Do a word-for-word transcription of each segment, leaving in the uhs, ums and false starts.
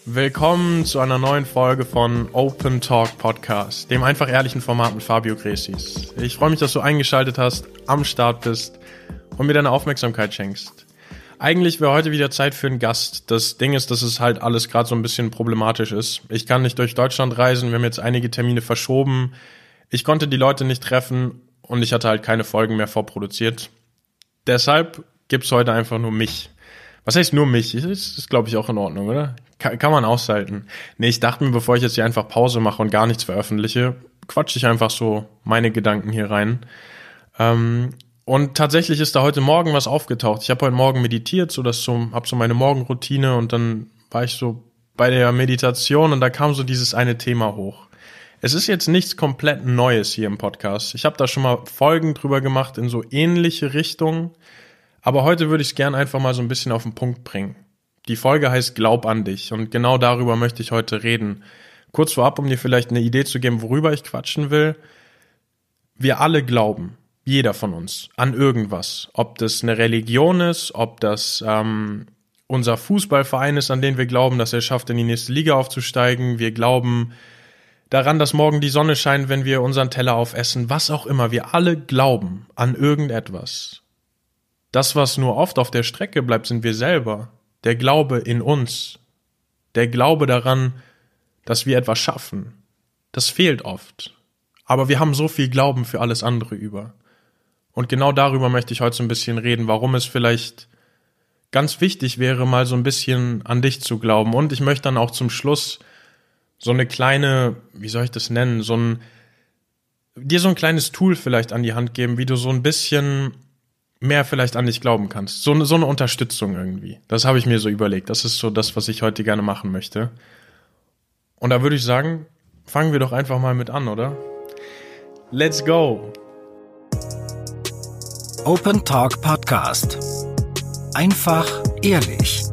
Willkommen zu einer neuen Folge von Open Talk Podcast, dem einfach ehrlichen Format mit Fabio Gresis. Ich freue mich, dass du eingeschaltet hast, am Start bist und mir deine Aufmerksamkeit schenkst. Eigentlich wäre heute wieder Zeit für einen Gast. Das Ding ist, dass es halt alles gerade so ein bisschen problematisch ist. Ich kann nicht durch Deutschland reisen, wir haben jetzt einige Termine verschoben. Ich konnte die Leute nicht treffen und ich hatte halt keine Folgen mehr vorproduziert. Deshalb gibt's heute einfach nur mich. Was heißt nur mich? Das ist, glaube ich, auch in Ordnung, oder? Kann, kann man aushalten. Nee, ich dachte mir, bevor ich jetzt hier einfach Pause mache und gar nichts veröffentliche, quatsche ich einfach so meine Gedanken hier rein. Ähm, und tatsächlich ist da heute Morgen was aufgetaucht. Ich habe heute Morgen meditiert, so das so, hab so meine Morgenroutine und dann war ich so bei der Meditation und da kam so dieses eine Thema hoch. Es ist jetzt nichts komplett Neues hier im Podcast. Ich habe da schon mal Folgen drüber gemacht in so ähnliche Richtungen. Aber heute würde ich es gern einfach mal so ein bisschen auf den Punkt bringen. Die Folge heißt Glaub an dich und genau darüber möchte ich heute reden. Kurz vorab, um dir vielleicht eine Idee zu geben, worüber ich quatschen will. Wir alle glauben, jeder von uns, an irgendwas. Ob das eine Religion ist, ob das ähm, unser Fußballverein ist, an den wir glauben, dass er schafft, in die nächste Liga aufzusteigen. Wir glauben daran, dass morgen die Sonne scheint, wenn wir unseren Teller aufessen. Was auch immer, wir alle glauben an irgendetwas. Das, was nur oft auf der Strecke bleibt, sind wir selber. Der Glaube in uns. Der Glaube daran, dass wir etwas schaffen. Das fehlt oft. Aber wir haben so viel Glauben für alles andere über. Und genau darüber möchte ich heute so ein bisschen reden, warum es vielleicht ganz wichtig wäre, mal so ein bisschen an dich zu glauben. Und ich möchte dann auch zum Schluss so eine kleine, wie soll ich das nennen, so ein, dir so ein kleines Tool vielleicht an die Hand geben, wie du so ein bisschen mehr vielleicht an dich glauben kannst. So eine, so eine Unterstützung irgendwie. Das habe ich mir so überlegt. Das ist so das, was ich heute gerne machen möchte. Und da würde ich sagen, fangen wir doch einfach mal mit an, oder? Let's go! Open Talk Podcast. Einfach ehrlich.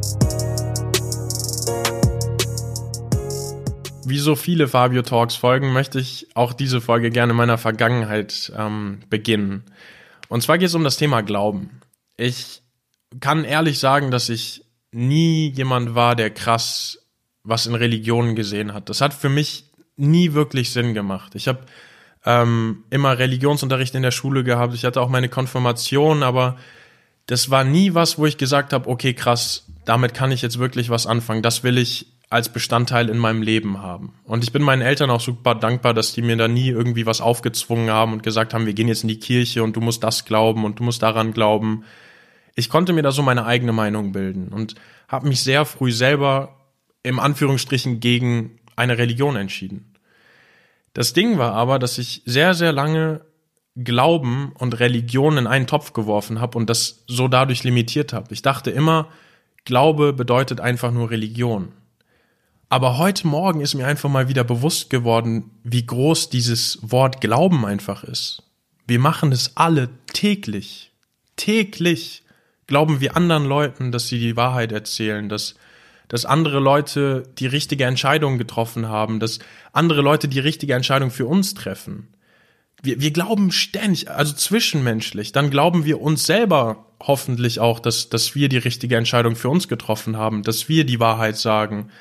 Wie so viele Fabio Talks Folgen möchte ich auch diese Folge gerne in meiner Vergangenheit ähm, beginnen. Und zwar geht es um das Thema Glauben. Ich kann ehrlich sagen, dass ich nie jemand war, der krass was in Religionen gesehen hat. Das hat für mich nie wirklich Sinn gemacht. Ich habe ähm, immer Religionsunterricht in der Schule gehabt. Ich hatte auch meine Konfirmation, aber das war nie was, wo ich gesagt habe, okay, krass, damit kann ich jetzt wirklich was anfangen. Das will ich als Bestandteil in meinem Leben haben. Und ich bin meinen Eltern auch super dankbar, dass die mir da nie irgendwie was aufgezwungen haben und gesagt haben, wir gehen jetzt in die Kirche und du musst das glauben und du musst daran glauben. Ich konnte mir da so meine eigene Meinung bilden und habe mich sehr früh selber im Anführungsstrichen gegen eine Religion entschieden. Das Ding war aber, dass ich sehr, sehr lange Glauben und Religion in einen Topf geworfen habe und das so dadurch limitiert habe. Ich dachte immer, Glaube bedeutet einfach nur Religion. Aber heute Morgen ist mir einfach mal wieder bewusst geworden, wie groß dieses Wort Glauben einfach ist. Wir machen es alle täglich. Täglich glauben wir anderen Leuten, dass sie die Wahrheit erzählen, dass, dass andere Leute die richtige Entscheidung getroffen haben, dass andere Leute die richtige Entscheidung für uns treffen. Wir, wir glauben ständig, also zwischenmenschlich. Dann glauben wir uns selber hoffentlich auch, dass, dass wir die richtige Entscheidung für uns getroffen haben, dass wir die Wahrheit sagen.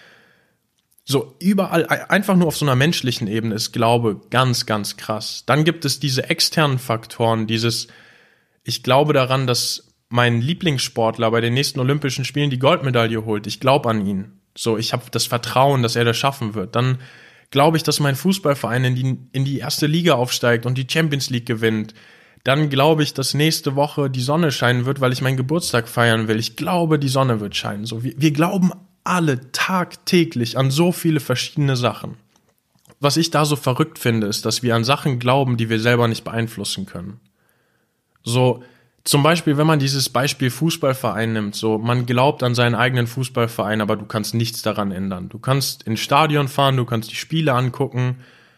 So überall, einfach nur auf so einer menschlichen Ebene ist Glaube ganz, ganz krass. Dann gibt es diese externen Faktoren, dieses, ich glaube daran, dass mein Lieblingssportler bei den nächsten Olympischen Spielen die Goldmedaille holt. Ich glaube an ihn. So, ich habe das Vertrauen, dass er das schaffen wird. Dann glaube ich, dass mein Fußballverein in die, in die erste Liga aufsteigt und die Champions League gewinnt. Dann glaube ich, dass nächste Woche die Sonne scheinen wird, weil ich meinen Geburtstag feiern will. Ich glaube, die Sonne wird scheinen. So, wir, wir glauben alle tagtäglich an so viele verschiedene Sachen. Was ich da so verrückt finde, ist, dass wir an Sachen glauben, die wir selber nicht beeinflussen können. So, zum Beispiel, wenn man dieses Beispiel Fußballverein nimmt, so, man glaubt an seinen eigenen Fußballverein, aber du kannst nichts daran ändern. Du kannst ins Stadion fahren, du kannst die Spiele angucken,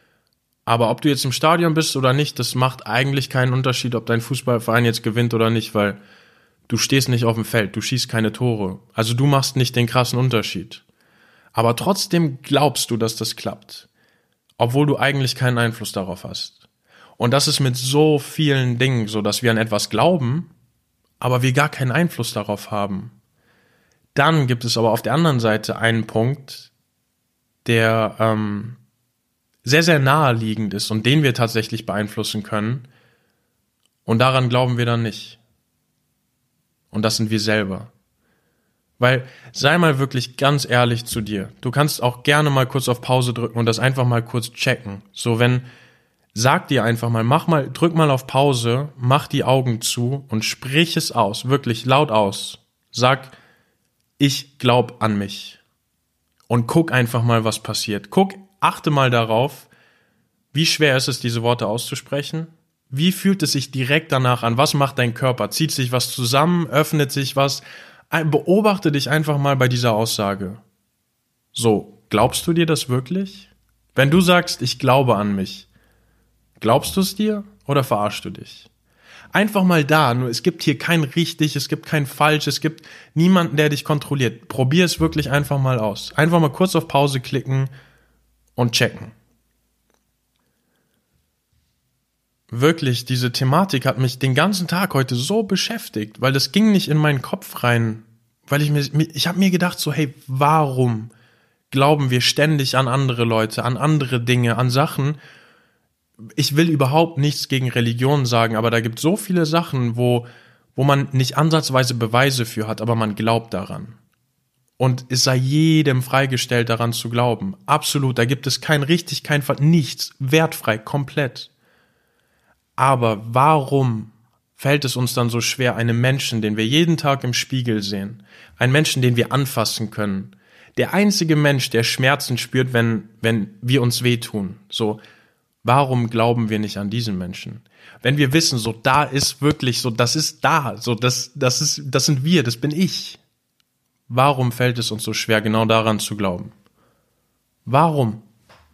aber ob du jetzt im Stadion bist oder nicht, das macht eigentlich keinen Unterschied, ob dein Fußballverein jetzt gewinnt oder nicht, weil du stehst nicht auf dem Feld, du schießt keine Tore. Also du machst nicht den krassen Unterschied. Aber trotzdem glaubst du, dass das klappt. Obwohl du eigentlich keinen Einfluss darauf hast. Und das ist mit so vielen Dingen so, dass wir an etwas glauben, aber wir gar keinen Einfluss darauf haben. Dann gibt es aber auf der anderen Seite einen Punkt, der ähm, sehr, sehr naheliegend ist und den wir tatsächlich beeinflussen können. Und daran glauben wir dann nicht. Und das sind wir selber. Weil, sei mal wirklich ganz ehrlich zu dir. Du kannst auch gerne mal kurz auf Pause drücken und das einfach mal kurz checken. So, wenn, sag dir einfach mal, mach mal, drück mal auf Pause, mach die Augen zu und sprich es aus, wirklich laut aus. Sag, ich glaub an mich. Und guck einfach mal, was passiert. Guck, achte mal darauf, wie schwer ist es, diese Worte auszusprechen? Wie fühlt es sich direkt danach an? Was macht dein Körper? Zieht sich was zusammen? Öffnet sich was? Beobachte dich einfach mal bei dieser Aussage. So, glaubst du dir das wirklich? Wenn du sagst, ich glaube an mich, glaubst du es dir oder verarschst du dich? Einfach mal da, nur es gibt hier kein richtig, es gibt kein falsch, es gibt niemanden, der dich kontrolliert. Probier es wirklich einfach mal aus. Einfach mal kurz auf Pause klicken und checken. Wirklich, diese Thematik hat mich den ganzen Tag heute so beschäftigt, weil das ging nicht in meinen Kopf rein, weil ich mir, ich habe mir gedacht so, hey, warum glauben wir ständig an andere Leute, an andere Dinge, an Sachen? Ich will überhaupt nichts gegen Religion sagen, aber da gibt es so viele Sachen, wo, wo man nicht ansatzweise Beweise für hat, aber man glaubt daran. Und es sei jedem freigestellt, daran zu glauben. Absolut, da gibt es kein richtig, kein Fall, nichts, wertfrei, komplett. Aber warum fällt es uns dann so schwer, einem Menschen, den wir jeden Tag im Spiegel sehen, einen Menschen, den wir anfassen können, der einzige Mensch, der Schmerzen spürt, wenn, wenn wir uns wehtun, so, warum glauben wir nicht an diesen Menschen? Wenn wir wissen, so, da ist wirklich so, das ist da, so, das, das ist, das sind wir, das bin ich. Warum fällt es uns so schwer, genau daran zu glauben? Warum?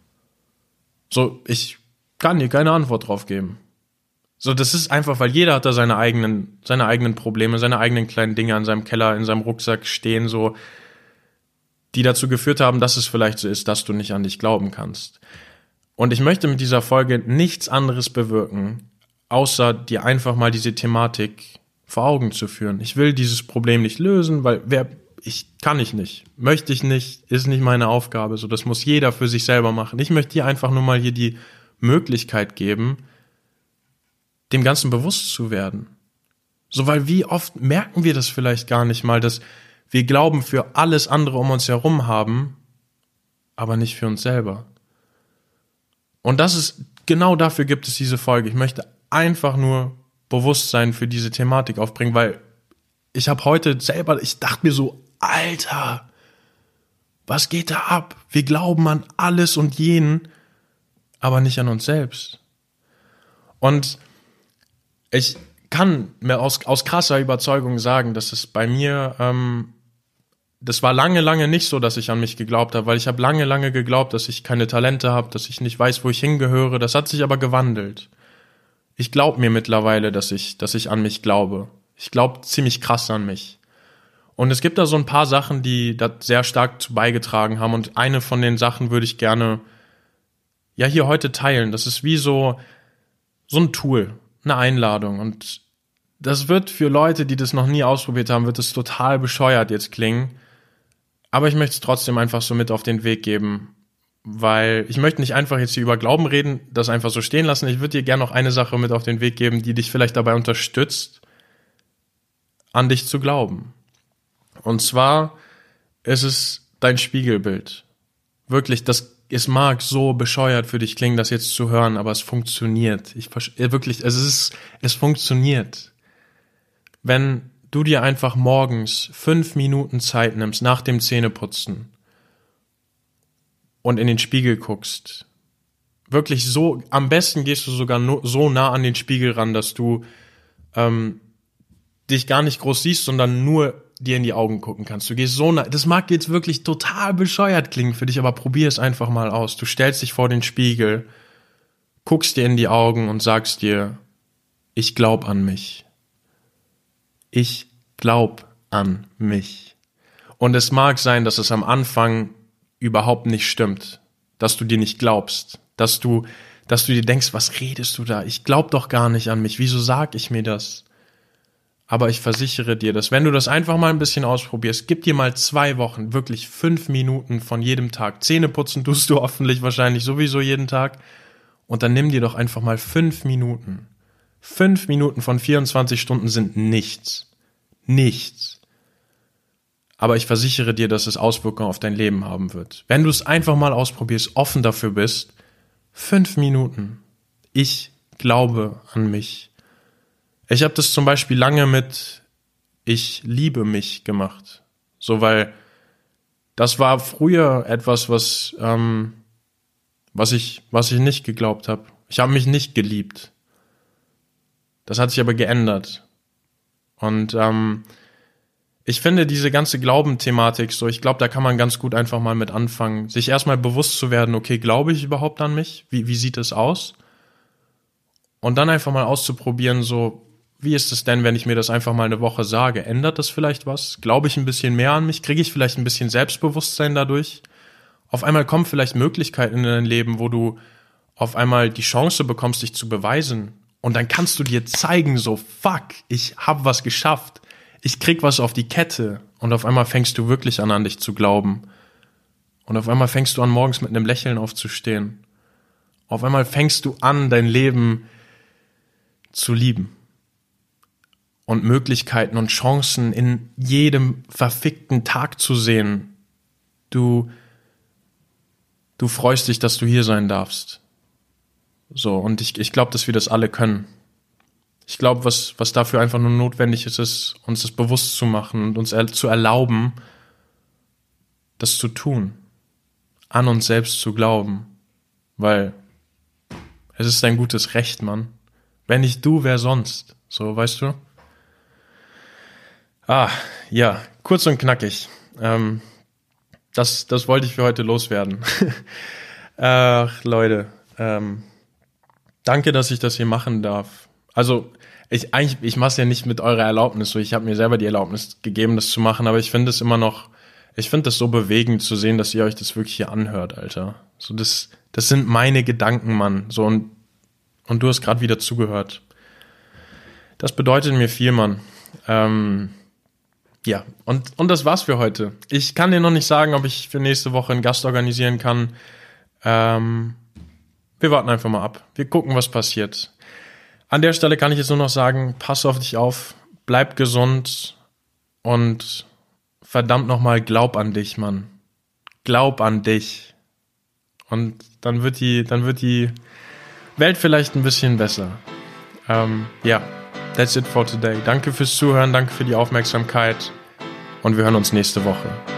So, ich kann dir keine Antwort drauf geben. So, das ist einfach, weil jeder hat da seine eigenen, seine eigenen Probleme, seine eigenen kleinen Dinge an seinem Keller, in seinem Rucksack stehen, so, die dazu geführt haben, dass es vielleicht so ist, dass du nicht an dich glauben kannst. Und ich möchte mit dieser Folge nichts anderes bewirken, außer dir einfach mal diese Thematik vor Augen zu führen. Ich will dieses Problem nicht lösen, weil wer, ich kann ich nicht, möchte ich nicht, ist nicht meine Aufgabe, so, das muss jeder für sich selber machen. Ich möchte dir einfach nur mal hier die Möglichkeit geben, dem Ganzen bewusst zu werden. So, weil wie oft merken wir das vielleicht gar nicht mal, dass wir Glauben für alles andere um uns herum haben, aber nicht für uns selber. Und das ist, genau dafür gibt es diese Folge. Ich möchte einfach nur Bewusstsein für diese Thematik aufbringen, weil ich habe heute selber, ich dachte mir so, Alter, was geht da ab? Wir glauben an alles und jeden, aber nicht an uns selbst. Und ich kann mir aus, aus krasser Überzeugung sagen, dass es bei mir, ähm, das war lange, lange nicht so, dass ich an mich geglaubt habe, weil ich habe lange, lange geglaubt, dass ich keine Talente habe, dass ich nicht weiß, wo ich hingehöre. Das hat sich aber gewandelt. Ich glaube mir mittlerweile, dass ich, dass ich an mich glaube. Ich glaube ziemlich krass an mich. Und es gibt da so ein paar Sachen, die da sehr stark zu beigetragen haben. Und eine von den Sachen würde ich gerne, ja, hier heute teilen. Das ist wie so, so ein Tool. Eine Einladung, und das wird für Leute, die das noch nie ausprobiert haben, wird es total bescheuert jetzt klingen, aber ich möchte es trotzdem einfach so mit auf den Weg geben, weil ich möchte nicht einfach jetzt hier über Glauben reden, das einfach so stehen lassen. Ich würde dir gerne noch eine Sache mit auf den Weg geben, die dich vielleicht dabei unterstützt, an dich zu glauben. Und zwar ist es dein Spiegelbild. Wirklich, das es mag so bescheuert für dich klingen, das jetzt zu hören, aber es funktioniert. Ich wirklich, es ist, es funktioniert. Wenn du dir einfach morgens fünf Minuten Zeit nimmst nach dem Zähneputzen und in den Spiegel guckst, wirklich so, am besten gehst du sogar no, so nah an den Spiegel ran, dass du ähm, dich gar nicht groß siehst, sondern nur dir in die Augen gucken kannst. Du gehst so nah, das mag jetzt wirklich total bescheuert klingen für dich, aber probier es einfach mal aus. Du stellst dich vor den Spiegel, guckst dir in die Augen und sagst dir, ich glaub an mich. Ich glaub an mich. Und es mag sein, dass es am Anfang überhaupt nicht stimmt, dass du dir nicht glaubst, dass du, dass du dir denkst, was redest du da? Ich glaub doch gar nicht an mich. Wieso sag ich mir das? Aber ich versichere dir, dass wenn du das einfach mal ein bisschen ausprobierst, gib dir mal zwei Wochen, wirklich fünf Minuten von jedem Tag. Zähne putzen tust du hoffentlich wahrscheinlich sowieso jeden Tag. Und dann nimm dir doch einfach mal fünf Minuten. Fünf Minuten von vierundzwanzig Stunden sind nichts. Nichts. Aber ich versichere dir, dass es Auswirkungen auf dein Leben haben wird. Wenn du es einfach mal ausprobierst, offen dafür bist, fünf Minuten. Ich glaube an mich. Ich habe das zum Beispiel lange mit Ich liebe mich gemacht. So, weil das war früher etwas, was, ähm, was ich, was ich nicht geglaubt habe. Ich habe mich nicht geliebt. Das hat sich aber geändert. Und ähm, ich finde diese ganze Glauben-Thematik so, ich glaube, da kann man ganz gut einfach mal mit anfangen, sich erstmal bewusst zu werden, okay, glaube ich überhaupt an mich? Wie, wie sieht es aus? Und dann einfach mal auszuprobieren, so, wie ist es denn, wenn ich mir das einfach mal eine Woche sage? Ändert das vielleicht was? Glaube ich ein bisschen mehr an mich? Kriege ich vielleicht ein bisschen Selbstbewusstsein dadurch? Auf einmal kommen vielleicht Möglichkeiten in dein Leben, wo du auf einmal die Chance bekommst, dich zu beweisen. Und dann kannst du dir zeigen, so, fuck, ich hab was geschafft. Ich krieg was auf die Kette. Und auf einmal fängst du wirklich an, an dich zu glauben. Und auf einmal fängst du an, morgens mit einem Lächeln aufzustehen. Auf einmal fängst du an, dein Leben zu lieben. Und Möglichkeiten und Chancen in jedem verfickten Tag zu sehen. Du, du freust dich, dass du hier sein darfst. So, und ich, ich glaube, dass wir das alle können. Ich glaube, was, was dafür einfach nur notwendig ist, ist, uns das bewusst zu machen und uns er, zu erlauben, das zu tun. An uns selbst zu glauben. Weil es ist dein gutes Recht, Mann. Wenn nicht du, wer sonst? So, weißt du? Ah, ja, kurz und knackig. Ähm, das, das wollte ich für heute loswerden. Ach, Leute, ähm, danke, dass ich das hier machen darf. Also, ich eigentlich, ich mache es ja nicht mit eurer Erlaubnis, so ich habe mir selber die Erlaubnis gegeben, das zu machen, aber ich finde es immer noch, ich finde das so bewegend zu sehen, dass ihr euch das wirklich hier anhört, Alter. So, das, das sind meine Gedanken, Mann. So, und, und du hast gerade wieder zugehört. Das bedeutet mir viel, Mann. Ähm, Ja, und, und das war's für heute. Ich kann dir noch nicht sagen, ob ich für nächste Woche einen Gast organisieren kann. Ähm, wir warten einfach mal ab. Wir gucken, was passiert. An der Stelle kann ich jetzt nur noch sagen, pass auf dich auf, bleib gesund und verdammt nochmal, glaub an dich, Mann. Glaub an dich. Und dann wird die, dann wird die Welt vielleicht ein bisschen besser. Ähm, ja. That's it for today. Danke fürs Zuhören, danke für die Aufmerksamkeit und wir hören uns nächste Woche.